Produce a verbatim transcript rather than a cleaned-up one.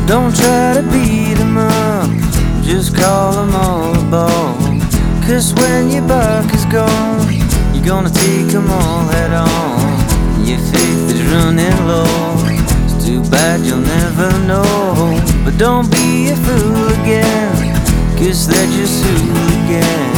Don't try to beat them up, just call them all a ball. Cause when your buck is gone, you're gonna take them all head on. Your faith is running low, it's too bad you'll never know. But don't be a fool again, cause they're just fool again.